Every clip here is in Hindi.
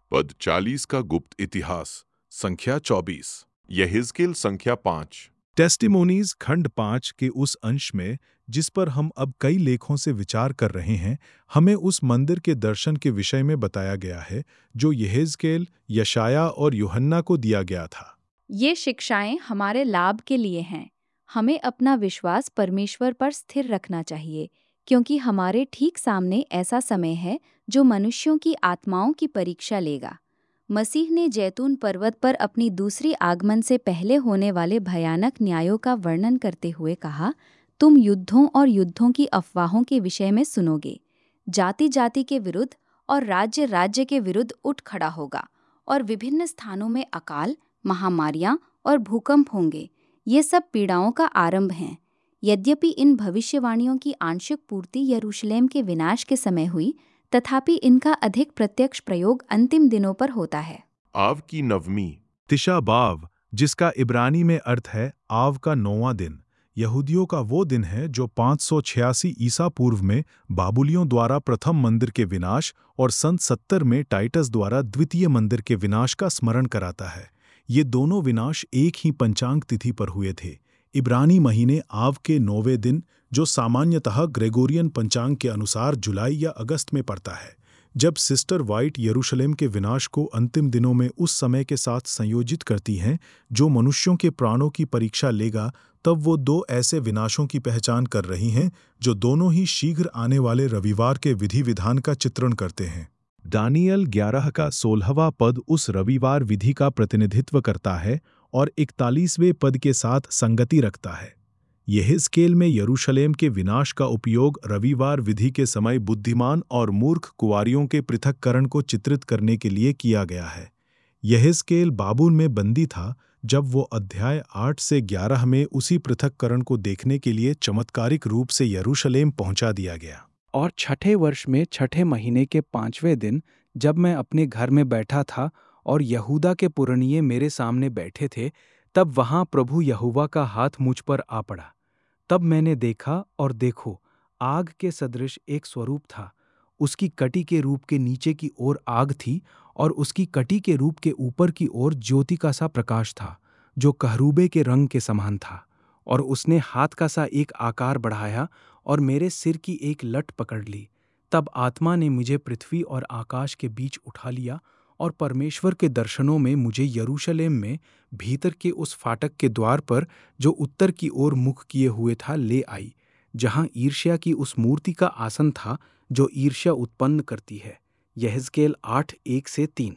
पद 40 का गुप्त इतिहास संख्या 24, यहेजकेल संख्या 5। टेस्टिमोनीज खंड 5 के उस अंश में जिस पर हम अब कई लेखों से विचार कर रहे हैं, हमें उस मंदिर के दर्शन के विषय में बताया गया है जो यहेजकेल, यशाया और यूहन्ना को दिया गया था। ये शिक्षाएं हमारे लाभ के लिए हैं। हमें अपना विश्वास परमेश्वर पर स्थिर रखना चाहिए, क्योंकि हमारे ठीक सामने ऐसा समय है जो मनुष्यों की आत्माओं की परीक्षा लेगा। मसीह ने जैतून पर्वत पर अपनी दूसरी आगमन से पहले होने वाले भयानक न्यायों का वर्णन करते हुए कहा, तुम युद्धों और युद्धों की अफवाहों के विषय में सुनोगे। जाति जाति के विरुद्ध और राज्य राज्य के विरुद्ध उठ खड़ा होगा, और विभिन्न स्थानों में अकाल, महामारियां और भूकंप होंगे। ये सब पीड़ाओं का आरंभ हैं। यद्यपि इन भविष्यवाणियों की आंशिक पूर्ति यरूशलेम के विनाश के समय हुई, तथापि इनका अधिक प्रत्यक्ष प्रयोग अंतिम दिनों पर होता है। आव की नवमी, तिशा बाव, जिसका इब्रानी में अर्थ है आव का 9वां दिन, यहूदियों का वो दिन है जो 586 ईसा पूर्व में बाबुलियों द्वारा प्रथम मंदिर के विनाश और सन 70 में टाइटस द्वारा द्वितीय मंदिर के विनाश का स्मरण कराता है। ये दोनों विनाश एक ही पंचांग तिथि पर हुए थे। इब्रानी महीने आव के 9वें दिन, जो सामान्यतः ग्रेगोरियन पंचांग के अनुसार जुलाई या अगस्त में पड़ता है। जब सिस्टर वाइट यरूशलेम के विनाश को अंतिम दिनों में उस समय के साथ संयोजित करती हैं जो मनुष्यों के प्राणों की परीक्षा लेगा, तब वो दो ऐसे विनाशों की पहचान कर रही हैं जो दोनों ही शीघ्र आने वाले रविवार के विधि विधान का चित्रण करते हैं। दानियल 11 का 16वां पद उस रविवार विधि का प्रतिनिधित्व करता है और 41वें पद के साथ संगति रखता है। यहेजकेल में यरूशलेम के विनाश का उपयोग रविवार विधि के समय बुद्धिमान और मूर्ख कुंवारियों के पृथक्करण को चित्रित करने के लिए किया गया है। यहेजकेल बाबुल में बंदी था जब वो अध्याय 8 से 11 में उसी पृथक्करण को देखने के लिए चमत्कारिक रूप से यरूशलेम पहुंचा दिया गया। और छठे वर्ष में छठे महीने के 5वें दिन, जब मैं अपने घर में बैठा था और यहूदा के पुरनिये मेरे सामने बैठे थे, तब वहां प्रभु यहोवा का हाथ मुझ पर आ पड़ा। तब मैंने देखा, और देखो, आग के सदृश एक स्वरूप था। उसकी कटी के रूप के नीचे की ओर आग थी, और उसकी कटी के रूप के ऊपर की ओर ज्योति का सा प्रकाश था, जो कहरूबे के रंग के समान था। और उसने हाथ का सा एक आकार बढ़ाया और मेरे सिर की एक लट पकड़ ली। तब आत्मा ने मुझे पृथ्वी और आकाश के बीच उठा लिया, और परमेश्वर के दर्शनों में मुझे यरूशलेम में भीतर के उस फाटक के द्वार पर, जो उत्तर की ओर मुख किए हुए था, ले आई, जहां ईर्ष्या की उस मूर्ति का आसन था जो ईर्ष्या उत्पन्न करती है। यहेजकेल 8:1-3।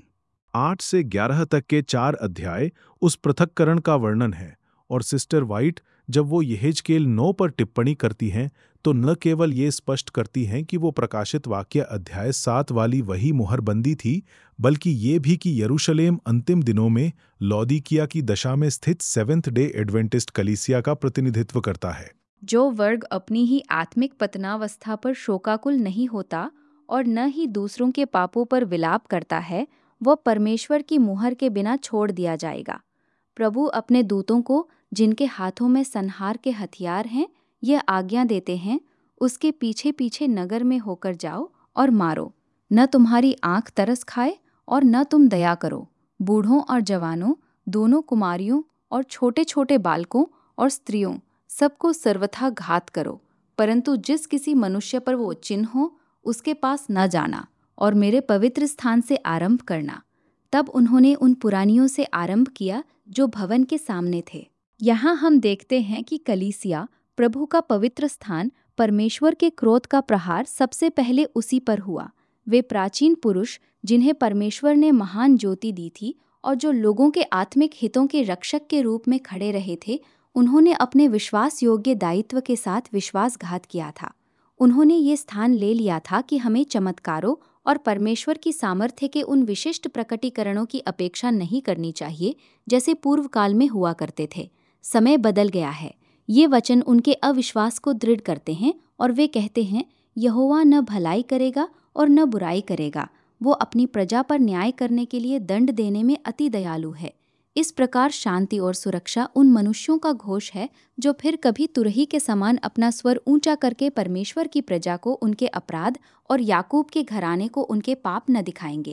8 से 11 तक के 4 अध्याय उस पृथक्करण का वर्णन है। और सिस्टर वाइट जब वो यहेजकेल 9 पर टिप्पणी करती हैं, तो न केवल ये स्पष्ट करती हैं कि वो प्रकाशित वाक्य अध्याय 7 वाली वही मुहरबंदी थी, बल्कि ये भी कि यरूशलेम अंतिम दिनों में लौदीकिया की दशा में स्थित सेवेंथ डे एडवेंटिस्ट कलीसिया का प्रतिनिधित्व करता है। जो वर्ग अपनी ही आत्मिक पतनावस्था पर शोकाकुल नहीं होता और न ही दूसरों के पापों पर विलाप करता है, वह परमेश्वर की मुहर के बिना छोड़ दिया जाएगा। प्रभु अपने दूतों को, जिनके हाथों में संहार के हथियार हैं, यह आज्ञा देते हैं, उसके पीछे पीछे नगर में होकर जाओ और मारो। न तुम्हारी आंख तरस खाए और न तुम दया करो। बूढ़ों और जवानों, दोनों कुमारियों और छोटे छोटे बालकों और स्त्रियों, सबको सर्वथा घात करो, परंतु जिस किसी मनुष्य पर वो चिन्ह हो, उसके पास न जाना, और मेरे पवित्र स्थान से आरंभ करना। तब उन्होंने उन पुरानियों से आरंभ किया जो भवन के सामने थे। यहाँ हम देखते हैं कि कलीसिया, प्रभु का पवित्र स्थान, परमेश्वर के क्रोध का प्रहार सबसे पहले उसी पर हुआ। वे प्राचीन पुरुष जिन्हें परमेश्वर ने महान ज्योति दी थी और जो लोगों के आत्मिक हितों के रक्षक के रूप में खड़े रहे थे, उन्होंने अपने विश्वास योग्य दायित्व के साथ विश्वासघात किया था। उन्होंने ये स्थान ले लिया था कि हमें चमत्कारों और परमेश्वर की सामर्थ्य के उन विशिष्ट प्रकटीकरणों की अपेक्षा नहीं करनी चाहिए जैसे पूर्व काल में हुआ करते थे। समय बदल गया है। ये वचन उनके अविश्वास को दृढ़ करते हैं और वे कहते हैं, यहोवा न भलाई करेगा और न बुराई करेगा। वो अपनी प्रजा पर न्याय करने के लिए दंड देने में अति दयालु है। इस प्रकार शांति और सुरक्षा उन मनुष्यों का घोष है जो फिर कभी तुरही के समान अपना स्वर ऊंचा करके परमेश्वर की प्रजा को उनके अपराध और याकूब के घराने को उनके पाप न दिखाएंगे।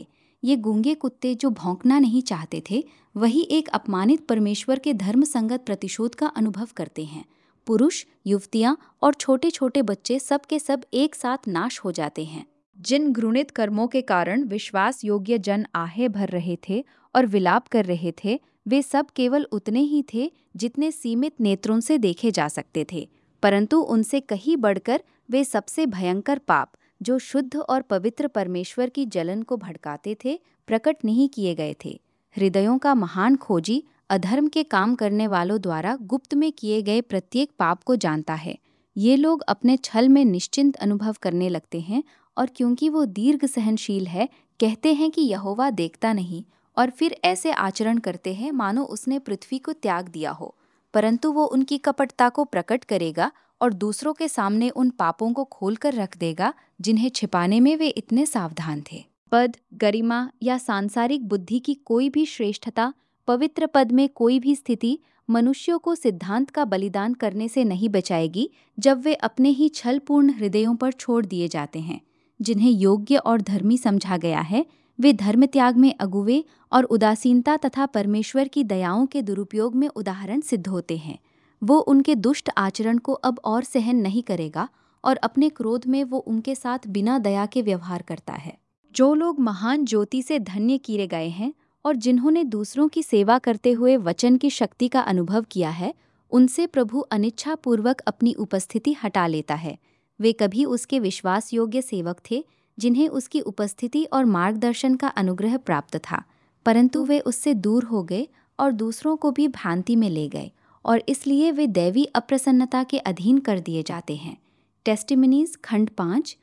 ये गूंगे कुत्ते जो भौंकना नहीं चाहते थे, वही एक अपमानित परमेश्वर के धर्म संगत प्रतिशोध का अनुभव करते हैं। पुरुष, युवतियां और छोटे छोटे बच्चे सब के सब एक साथ नाश हो जाते हैं। जिन घृणित कर्मों के कारण विश्वास योग्य जन आहें भर रहे थे और विलाप कर रहे थे, वे सब केवल उतने ही थे जितने सीमित नेत्रों से देखे जा सकते थे, परंतु उनसे कहीं बढ़कर वे सबसे भयंकर पाप, जो शुद्ध और पवित्र परमेश्वर की जलन को भड़काते थे, प्रकट नहीं किए गए थे। हृदयों का महान खोजी अधर्म के काम करने वालों द्वारा गुप्त में किए गए प्रत्येक पाप को जानता है। ये लोग अपने छल में निश्चिंत अनुभव करने लगते हैं, और क्योंकि वो दीर्घ सहनशील है, कहते हैं कि यहोवा देखता नहीं, और फिर ऐसे आचरण करते हैं मानो उसने पृथ्वी को त्याग दिया हो। परंतु वो उनकी कपटता को प्रकट करेगा और दूसरों के सामने उन पापों को खोलकर रख देगा जिन्हें छिपाने में वे इतने सावधान थे। पद, गरिमा या सांसारिक बुद्धि की कोई भी श्रेष्ठता, पवित्र पद में कोई भी स्थिति मनुष्यों को सिद्धांत का बलिदान करने से नहीं बचाएगी, जब वे अपने ही छलपूर्ण हृदयों पर छोड़ दिए जाते हैं। जिन्हें योग्य और धर्मी समझा गया है, वे धर्म त्याग में अगुवे और उदासीनता तथा परमेश्वर की दयाओं के दुरुपयोग में उदाहरण सिद्ध होते हैं। वो उनके दुष्ट आचरण को अब और सहन नहीं करेगा और अपने क्रोध में वो उनके साथ बिना दया के व्यवहार करता है। जो लोग महान ज्योति से धन्य किए गए हैं और जिन्होंने दूसरों की सेवा करते हुए वचन की शक्ति का अनुभव किया है, उनसे प्रभु अनिच्छापूर्वक अपनी उपस्थिति हटा लेता है। वे कभी उसके विश्वास योग्य सेवक थे, जिन्हें उसकी उपस्थिति और मार्गदर्शन का अनुग्रह प्राप्त था, परंतु वे उससे दूर हो गए और दूसरों को भी भ्रांति में ले गए, और इसलिए वे दैवी अप्रसन्नता के अधीन कर दिए जाते हैं। टेस्टिमनीज खंड 5,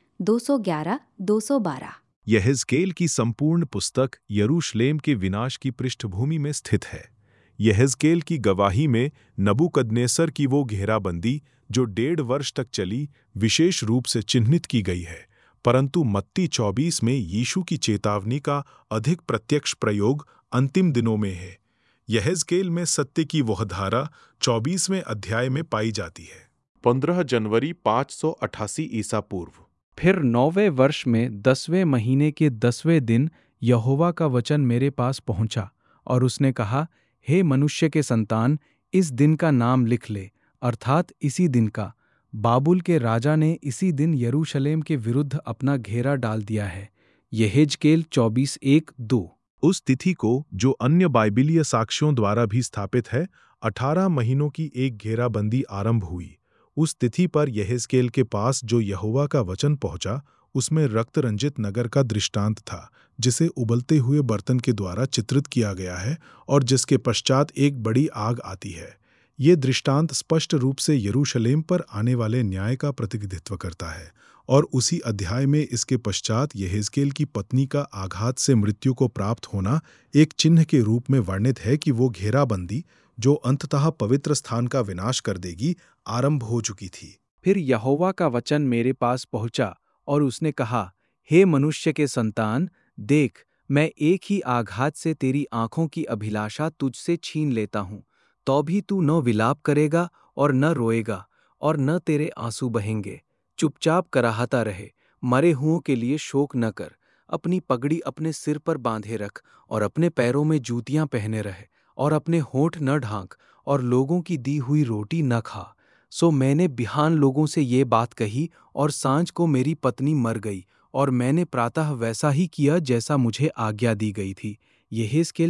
211-212। यहेजकेल की संपूर्ण पुस्तक यरूशलेम के विनाश की पृष्ठभूमि में स्थित है। यहेजकेल की गवाही में नबूकदनेस्सर की वो घेराबंदी जो 1.5 वर्ष तक चली, विशेष रूप से चिह्नित की गई है, परंतु मत्ती 24 में यीशु की चेतावनी का अधिक प्रत्यक्ष प्रयोग अंतिम दिनों में है। यहेजकेल में सत्य की वह धारा 24वें अध्याय में पाई जाती है। 15 जनवरी 588 ईसा पूर्व। फिर 9वें वर्ष में 10वें महीने के 10वें दिन यहोवा का वचन मेरे पास पहुंचा, और उसने कहा, हे मनुष्य के संतान, इस दिन का नाम लिख ले, अर्थात इसी दिन का। बाबुल के राजा ने इसी दिन यरूशलेम के विरुद्ध अपना घेरा डाल दिया है। यहेजकेल 24:1-2। उस तिथि को, जो अन्य बाइबिलीय साक्ष्यों द्वारा भी स्थापित है, 18 महीनों की एक घेराबंदी आरंभ हुई। उस तिथि पर यहेजकेल के पास जो यहोवा का वचन पहुंचा, उसमें रक्त रंजित नगर का दृष्टांत था, जिसे उबलते हुए बर्तन के द्वारा चित्रित किया गया है और जिसके पश्चात एक बड़ी आग आती है। ये दृष्टांत स्पष्ट रूप से यरूशलेम पर आने वाले न्याय का प्रतिनिधित्व करता है, और उसी अध्याय में इसके पश्चात यहेजकेल की पत्नी का आघात से मृत्यु को प्राप्त होना एक चिन्ह के रूप में वर्णित है कि वो घेराबंदी, जो अंततः पवित्र स्थान का विनाश कर देगी, आरंभ हो चुकी थी। फिर यहोवा का वचन मेरे पास पहुंचा, और उसने कहा, हे मनुष्य के संतान, देख, मैं एक ही आघात से तेरी आंखों की अभिलाषा तुझसे छीन लेता हूं। तो भी तू न विलाप करेगा और न रोएगा, और न तेरे आंसू बहेंगे। चुपचाप कराहता रहे, मरे हुओं के लिए शोक न कर। अपनी पगड़ी अपने सिर पर बांधे रख, और अपने पैरों में जूतियां पहने रहे, और अपने होंठ न ढांक, और लोगों की दी हुई रोटी न खा। सो मैंने बिहान लोगों से ये बात कही, और सांझ को मेरी पत्नी मर गई, और मैंने प्रातः वैसा ही किया जैसा मुझे आज्ञा दी गई थी। यहेजकेल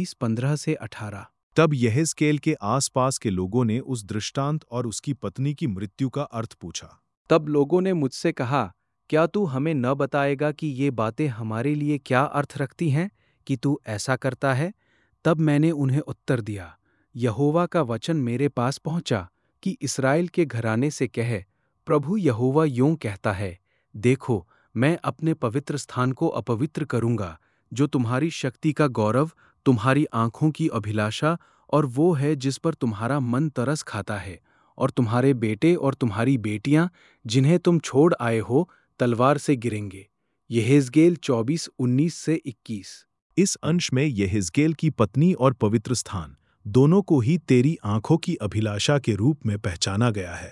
24:15-18। तब यहेजकेल के आसपास के लोगों ने उस दृष्टांत और उसकी पत्नी की मृत्यु का अर्थ पूछा। तब लोगों ने मुझसे कहा, क्या तू हमें न बताएगा कि ये बातें हमारे लिए क्या अर्थ रखती हैं, कि तू ऐसा करता है? तब मैंने उन्हें उत्तर दिया, यहोवा का वचन मेरे पास पहुंचा कि इस्राएल के घराने से कह, प्रभु यहोवा यूं कहता है, देखो, मैं अपने पवित्र स्थान को अपवित्र करूंगा, जो तुम्हारी शक्ति का गौरव, तुम्हारी आंखों की अभिलाषा और वो है जिस पर तुम्हारा मन तरस खाता है, और तुम्हारे बेटे और तुम्हारी बेटियां, जिन्हें तुम छोड़ आए हो, तलवार से गिरेंगे। यहेजकेल 24:19-21। इस अंश में यहेजकेल की पत्नी और पवित्र स्थान दोनों को ही तेरी आंखों की अभिलाषा के रूप में पहचाना गया है।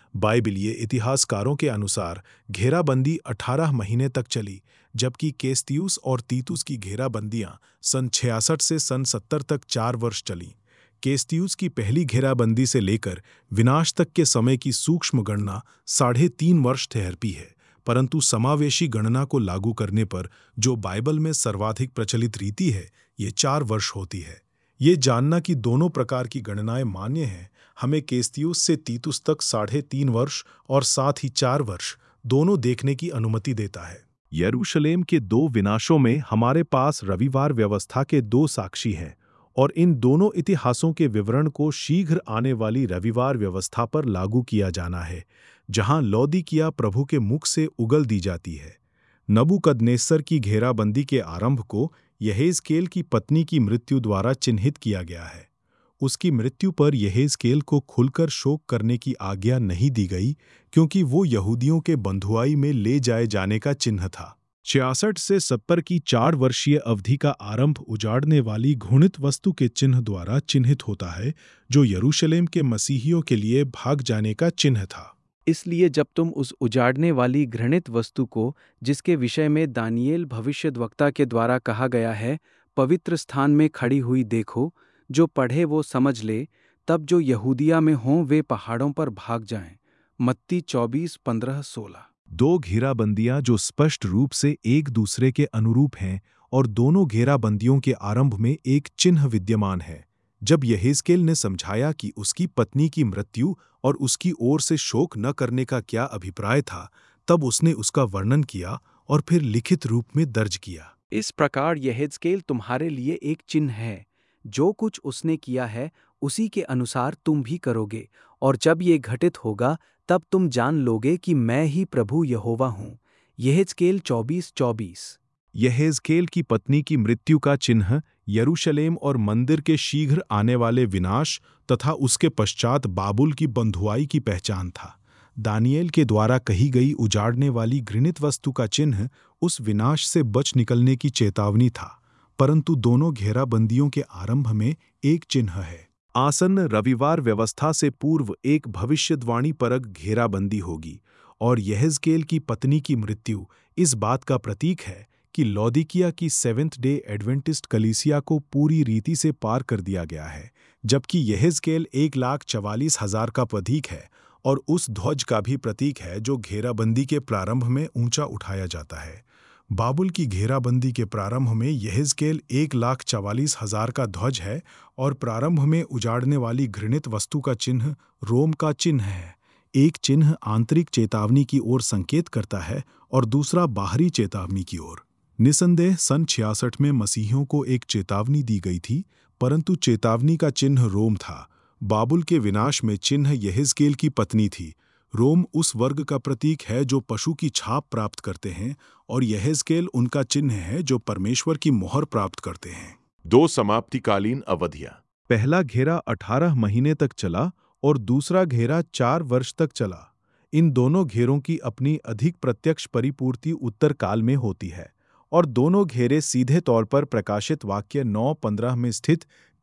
बाइबिलीय इतिहासकारों के अनुसार घेराबंदी 18 महीने तक चली, जबकि केस्तियुस और तीतुस की घेराबंदियां सन 66 से सन 70 तक 4 वर्ष चलीं। केस्तियुस की पहली घेराबंदी से लेकर विनाश तक के समय की सूक्ष्म गणना 3.5 वर्ष ठहरती है, परंतु समावेशी गणना को लागू करने पर जो बाइबल में सर्वाधिक प्रचलित रीति है, ये 4 वर्ष होती है। ये जानना कि दोनों प्रकार की गणनाएं मान्य हैं, हमें केस्तियुस से तीतुस तक 3.5 वर्ष और साथ ही 4 वर्ष दोनों देखने की अनुमति देता है। यरूशलेम के 2 विनाशों में हमारे पास रविवार व्यवस्था के 2 साक्षी हैं, और इन दोनों इतिहासों के विवरण को शीघ्र आने वाली रविवार व्यवस्था पर लागू किया जाना है, जहां लौदीकिया प्रभु के मुख से उगल दी जाती है। नबूकदनेस्सर की घेराबंदी के आरंभ को यहेजकेल की पत्नी की मृत्यु द्वारा चिन्हित किया गया है। उसकी मृत्यु पर यहेजकेल को खुलकर शोक करने की आज्ञा नहीं दी गई, क्योंकि वो यहूदियों के बंधुआई में ले जाए जाने का चिन्ह था। 66 से 70 की 4 वर्षीय अवधि का आरंभ उजाड़ने वाली घृणित वस्तु के चिन्ह द्वारा चिन्हित होता है, जो यरूशलेम के मसीहियों के लिए भाग जाने का चिन्ह था। इसलिए जब तुम उस उजाड़ने वाली घृणित वस्तु को, जिसके विषय में दानियेल भविष्यद्वक्ता के द्वारा कहा गया है, पवित्र स्थान में खड़ी हुई देखो, जो पढ़े वो समझ ले, तब जो यहूदिया में हों वे पहाड़ों पर भाग जाएं। मत्ती 24:15-16। 2 घेराबंदियां जो स्पष्ट रूप से एक दूसरे के अनुरूप हैं, और दोनों घेराबंदियों के आरंभ में एक चिन्ह विद्यमान है। जब यहेजकेल ने समझाया कि उसकी पत्नी की मृत्यु और उसकी ओर से शोक न करने का क्या अभिप्राय था, तब उसने उसका वर्णन किया और फिर लिखित रूप में दर्ज किया। इस प्रकार यहेजकेल तुम्हारे लिए एक चिन्ह है। जो कुछ उसने किया है उसी के अनुसार तुम भी करोगे, और जब ये घटित होगा तब तुम जान लोगे कि मैं ही प्रभु यहोवा हूँ। यहेजकेल 24:24। यहेजकेल की पत्नी की मृत्यु का चिन्ह यरूशलेम और मंदिर के शीघ्र आने वाले विनाश तथा उसके पश्चात बाबुल की बंधुआई की पहचान था। दानियेल के द्वारा कही गई उजाड़ने वाली घृणित वस्तु का चिन्ह उस विनाश से बच निकलने की चेतावनी था, परंतु दोनों घेराबंदियों के आरंभ में एक चिन्ह है। आसन्न रविवार व्यवस्था से पूर्व एक भविष्यद्वाणी परक घेराबंदी होगी, और यहेजकेल की पत्नी की मृत्यु इस बात का प्रतीक है कि लौदीकिया की सेवेंथ डे एडवेंटिस्ट कलीसिया को पूरी रीति से पार कर दिया गया है, जबकि यहेजकेल 1,44,000 का प्रतीक है और उस ध्वज का भी प्रतीक है जो घेराबंदी के प्रारंभ में ऊंचा उठाया जाता है। बाबुल की घेराबंदी के प्रारंभ में यहेजकेल 1,44,000 का ध्वज है, और प्रारंभ में उजाड़ने वाली घृणित वस्तु का चिन्ह रोम का चिन्ह है। एक चिन्ह आंतरिक चेतावनी की ओर संकेत करता है और दूसरा बाहरी चेतावनी की ओर। निसंदेह सन 66 में मसीहियों को एक चेतावनी दी गई थी, परंतु चेतावनी का चिन्ह रोम था। बाबुल के विनाश में चिन्ह यहेजकेल की पत्नी थी। रोम उस वर्ग का प्रतीक है जो पशु की छाप प्राप्त करते हैं, और यहेजकेल उनका चिन्ह है जो परमेश्वर की मोहर प्राप्त करते हैं। 2 समाप्तिकालीन अवधियां। पहला घेरा 18 महीने तक चला और दूसरा घेरा 4 वर्ष तक चला। इन दोनों घेरों की अपनी अधिक प्रत्यक्ष परिपूर्ति उत्तर काल में होती है, और दोनों घेरे सीधे तौर पर प्रकाशित वाक्य 9:15 में स्थित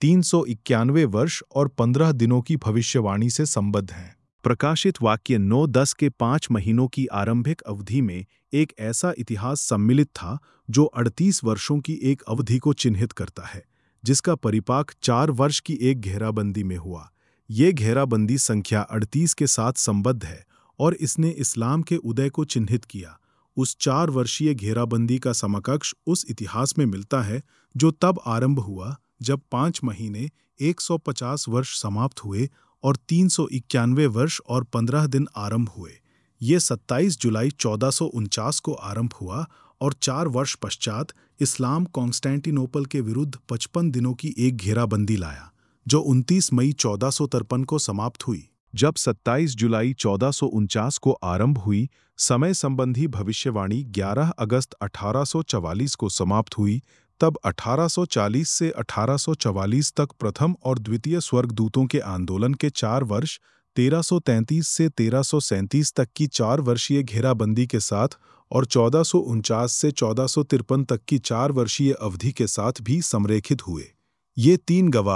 391 वर्ष और 15 दिनों की भविष्यवाणी से संबद्ध हैं। प्रकाशित वाक्य 9:10 के 5 महीनों की आरंभिक अवधि में एक ऐसा इतिहास सम्मिलित था जो 38 वर्षों की एक अवधि को चिन्हित करता है, जिसका परिपाक 4 वर्ष की एक घेराबंदी में हुआ। ये घेराबंदी संख्या 38 के साथ संबद्ध है, और इसने इस्लाम के उदय को चिन्हित किया। उस 4 वर्षीय घेराबंदी का समकक्ष उस इतिहास में मिलता है जो तब आरंभ हुआ जब 5 महीने 150 वर्ष समाप्त हुए और 391 वर्ष और 15 दिन आरंभ हुए। ये 27 जुलाई 1449 को आरंभ हुआ, और 4 वर्ष पश्चात इस्लाम कॉन्स्टेंटिनोपल के विरुद्ध 55 दिनों की एक घेराबंदी लाया, जो 29 मई 1453 को समाप्त हुई। जब 27 जुलाई 1449 को आरंभ हुई, समय संबंधी भविष्यवाणी 11 अगस्त 1844 को समाप्त हुई। तब 1840 से 1844 तक प्रथम और द्वितीय स्वर्गदूतों के आंदोलन के 4 वर्ष, 1333 से 1337 तक की 4 वर्षीय घेराबंदी के साथ, और 1449 से 1453 तक की 4 वर्षीय अवधि के साथ भी संरेखित हुए। ये 3 गवाह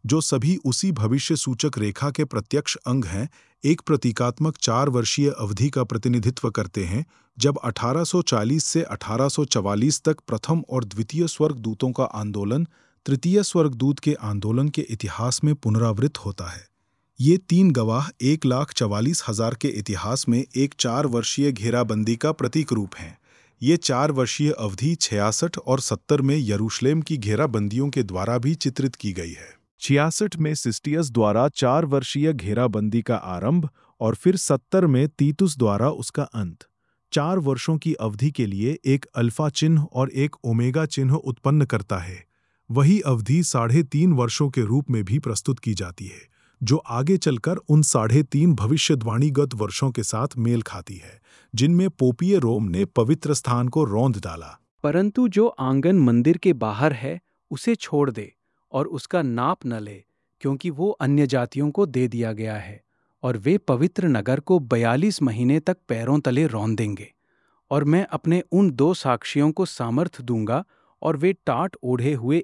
जो सभी उसी भविष्य सूचक रेखा के प्रत्यक्ष अंग हैं, एक प्रतीकात्मक 4 वर्षीय अवधि का प्रतिनिधित्व करते हैं, जब 1840 से 1844 तक प्रथम और द्वितीय स्वर्गदूतों का आंदोलन तृतीय स्वर्गदूत के आंदोलन के इतिहास में पुनरावृत्त होता है। ये 3 गवाह 1,44,000 के इतिहास में एक 4 वर्षीय घेराबंदी का प्रतीक रूप हैं। ये 4 वर्षीय अवधि 66 और 70 में यरूशलेम की घेराबंदियों के द्वारा भी चित्रित की गई है। 66 में सिस्टियस द्वारा 4 वर्षीय घेराबंदी का आरंभ और फिर 70 में तीतुस द्वारा उसका अंत 4 वर्षों की अवधि के लिए एक अल्फा चिन्ह और एक ओमेगा चिन्ह उत्पन्न करता है। वही अवधि 3.5 वर्षों के रूप में भी प्रस्तुत की जाती है, जो आगे चलकर उन 3.5 भविष्यवाणीगत वर्षों के साथ मेल खाती है, जिनमें पोपीय रोम ने पवित्र स्थान को रौंद डाला। परंतु जो आंगन मंदिर के बाहर है उसे छोड़ दे और उसका नाप न ले, क्योंकि वो अन्य जातियों को दे दिया गया है, और वे पवित्र नगर को 42 महीने तक पैरों तले रौंदेंगे। और मैं अपने उन 2 साक्षियों को सामर्थ दूंगा, और वे टाट ओढ़े हुए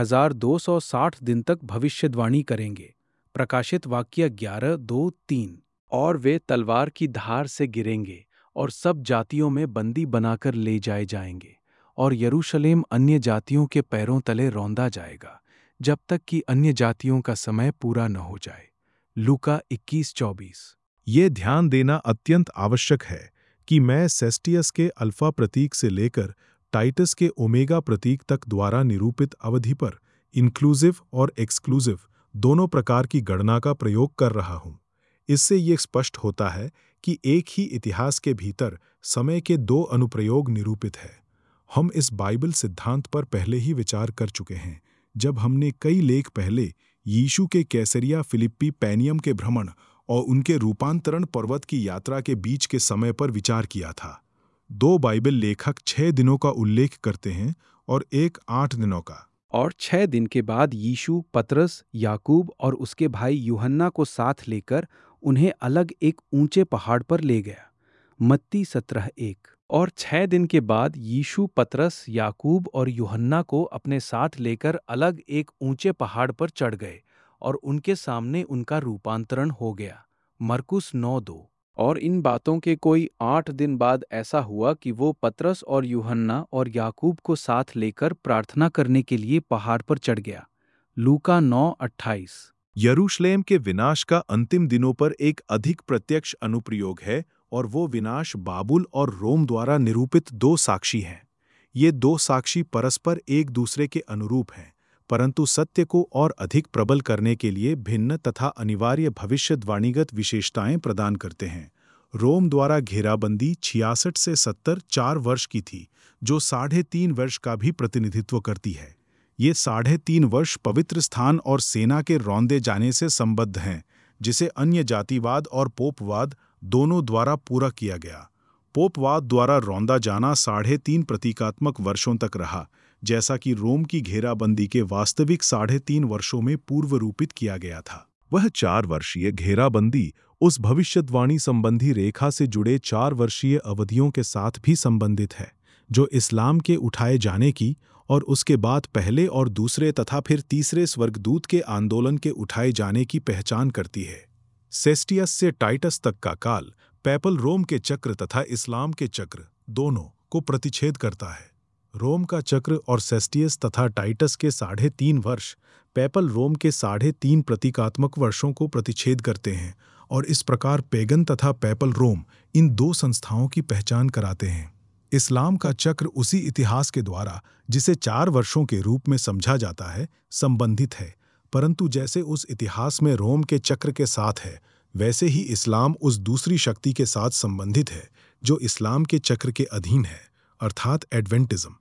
1260 दिन तक भविष्यवाणी करेंगे। प्रकाशित वाक्य 11:2-3। और वे तलवार की धार से गिरेंगे और सब जातियों में बंदी बनाकर ले जाए जाएंगे, और यरूशलेम अन्य जातियों के पैरों तले रौंदा जाएगा, जब तक कि अन्य जातियों का समय पूरा न हो जाए। लूका 21:24। ये ध्यान देना अत्यंत आवश्यक है कि मैं सेस्टियस के अल्फा प्रतीक से लेकर टाइटस के ओमेगा प्रतीक तक द्वारा निरूपित अवधि पर इंक्लूसिव और एक्सक्लूसिव दोनों प्रकार की गणना का प्रयोग कर रहा हूं। इससे ये स्पष्ट होता है कि एक ही इतिहास के भीतर समय के 2 अनुप्रयोग निरूपित हैं। हम इस बाइबल सिद्धांत पर पहले ही विचार कर चुके हैं, जब हमने कई लेख पहले यीशु के कैसरिया फिलिप्पी पैनियम के भ्रमण और उनके रूपांतरण पर्वत की यात्रा के बीच के समय पर विचार किया था। 2 बाइबल लेखक 6 दिनों का उल्लेख करते हैं और एक 8 दिनों का। और 6 दिन के बाद यीशु पतरस, याकूब और उसके भाई यूहन्ना को साथ लेकर उन्हें अलग एक ऊंचे पहाड़ पर ले गया। मत्ती 17:1। और 6 दिन के बाद यीशु पतरस, याकूब और यूहन्ना को अपने साथ लेकर अलग एक ऊंचे पहाड़ पर चढ़ गए, और उनके सामने उनका रूपांतरण हो गया। मरकुस 9:2। और इन बातों के कोई 8 दिन बाद ऐसा हुआ कि वो पतरस और यूहन्ना और याकूब को साथ लेकर प्रार्थना करने के लिए पहाड़ पर चढ़ गया। लूका 9:28। यरूशलेम के विनाश का अंतिम दिनों पर एक अधिक प्रत्यक्ष अनुप्रयोग है, और वो विनाश बाबुल और रोम द्वारा निरूपित 2 साक्षी हैं। ये 2 साक्षी परस्पर एक दूसरे के अनुरूप हैं, परंतु सत्य को और अधिक प्रबल करने के लिए भिन्न तथा अनिवार्य भविष्यवाणीगत विशेषताएं प्रदान करते हैं। रोम द्वारा घेराबंदी 66 से 70 4 वर्ष की थी, जो 3.5 वर्ष का भी प्रतिनिधित्व करती है। ये 3.5 वर्ष पवित्र स्थान और सेना के रौंदे जाने से संबद्ध हैं, जिसे अन्य जातिवाद और पोपवाद दोनों द्वारा पूरा किया गया। पोपवाद द्वारा रौंदा जाना 3.5 प्रतीकात्मक वर्षों तक रहा, जैसा कि रोम की घेराबंदी के वास्तविक 3.5 वर्षों में पूर्व रूपित किया गया था। वह 4 वर्षीय घेराबंदी उस भविष्यवाणी संबंधी रेखा से जुड़े 4 वर्षीय अवधियों के साथ भी संबंधित है, जो इस्लाम के उठाए जाने की और उसके बाद पहले और दूसरे तथा फिर तीसरे स्वर्गदूत के आंदोलन के उठाए जाने की पहचान करती है। सेस्टियस से टाइटस तक का काल पैपल रोम के चक्र तथा इस्लाम के चक्र दोनों को प्रतिच्छेद करता है। रोम का चक्र और सेस्टियस तथा टाइटस के 3.5 वर्ष पैपल रोम के 3.5 प्रतीकात्मक वर्षों को प्रतिच्छेद करते हैं, और इस प्रकार पेगन तथा पैपल रोम इन 2 संस्थाओं की पहचान कराते हैं। इस्लाम का चक्र उसी इतिहास के द्वारा, जिसे 4 वर्षों के रूप में समझा जाता है, संबंधित है, परंतु जैसे उस इतिहास में रोम के चक्र के साथ है, वैसे ही इस्लाम उस दूसरी शक्ति के साथ संबंधित है जो इस्लाम के चक्र के अधीन है, अर्थात एडवेंटिज्म।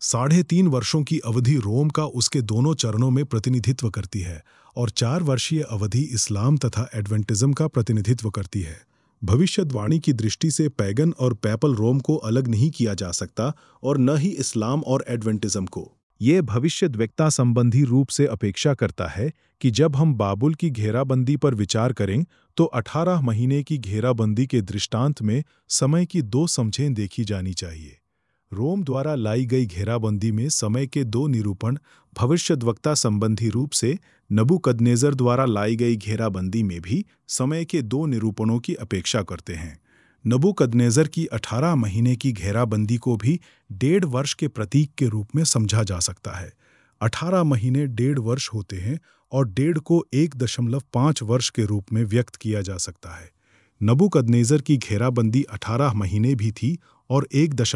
3.5 वर्षों की अवधि रोम का उसके दोनों चरणों में प्रतिनिधित्व करती है, और 4 वर्षीय अवधि इस्लाम तथा एडवेंटिज्म का प्रतिनिधित्व करती है। भविष्यवाणी की दृष्टि से पैगन और पैपल रोम को अलग नहीं किया जा सकता, और न ही इस्लाम और एडवेंटिज्म को। ये भविष्यद्वक्ता संबंधी रूप से अपेक्षा करता है कि जब हम बाबुल की घेराबंदी पर विचार करें तो 18 महीने की घेराबंदी के दृष्टांत में समय की 2 समझें देखी जानी चाहिए। रोम द्वारा लाई गई घेराबंदी में समय के दो निरूपण भविष्यद्वक्ता संबंधी रूप से नबूकदनेज़र द्वारा लाई गई घेराबंदी में भी समय के दो निरूपणों की अपेक्षा करते हैं। नबूकदनेज़र की 18 महीने की घेराबंदी को भी 1.5 वर्ष के प्रतीक के रूप में समझा जा सकता है। 18 महीने 1.5 वर्ष होते हैं और 1.5 को 1.5 वर्ष के रूप में व्यक्त किया जा सकता है। नबूकदनेज़र की घेराबंदी 18 महीने भी थी और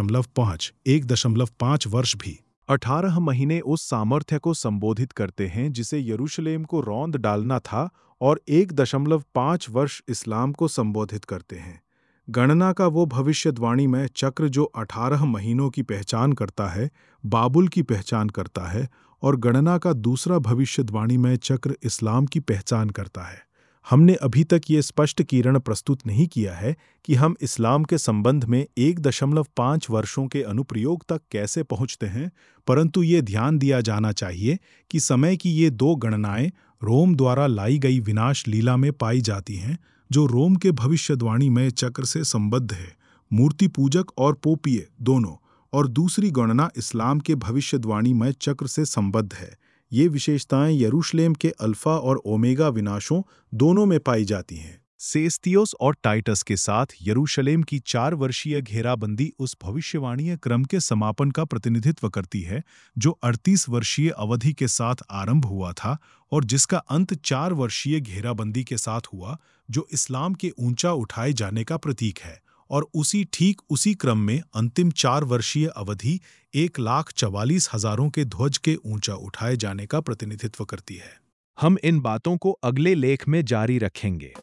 1.5 वर्ष भी। 18 महीने उस सामर्थ्य को संबोधित करते हैं जिसे यरूशलेम को रौंद डालना था और 1.5 वर्ष इस्लाम को संबोधित करते हैं। गणना का वो भविष्यद्वाणी में चक्र जो 18 महीनों की पहचान करता है, बाबुल की पहचान करता है, और गणना का दूसरा भविष्यद्वाणी में चक्र इस्लाम की पहचान करता है। हमने अभी तक ये स्पष्ट किरण प्रस्तुत नहीं किया है कि हम इस्लाम के संबंध में 1.5 वर्षों के अनुप्रयोग तक कैसे पहुंचते हैं, परंतु ये ध्यान दिया जाना चाहिए कि समय की ये दो गणनाएं रोम द्वारा लाई गई विनाश लीला में पाई जाती हैं, जो रोम के भविष्यद्वाणी में चक्र से संबद्ध है, मूर्ति पूजक और पोपीय दोनों, और दूसरी गणना इस्लाम के भविष्यद्वाणी में चक्र से संबद्ध है। ये विशेषताएं यरूशलेम के अल्फा और ओमेगा विनाशों दोनों में पाई जाती हैं। सेस्तियोस और टाइटस के साथ यरूशलेम की 4 वर्षीय घेराबंदी उस भविष्यवाणीय क्रम के समापन का प्रतिनिधित्व करती है जो 38 वर्षीय अवधि के साथ आरंभ हुआ था और जिसका अंत 4 वर्षीय घेराबंदी के साथ हुआ, जो इस्लाम के ऊंचा उठाए जाने का प्रतीक है, और ठीक उसी क्रम में अंतिम 4 वर्षीय अवधि 1,44,000 के ध्वज के ऊंचा उठाए जाने का प्रतिनिधित्व करती है। हम इन बातों को अगले लेख में जारी रखेंगे।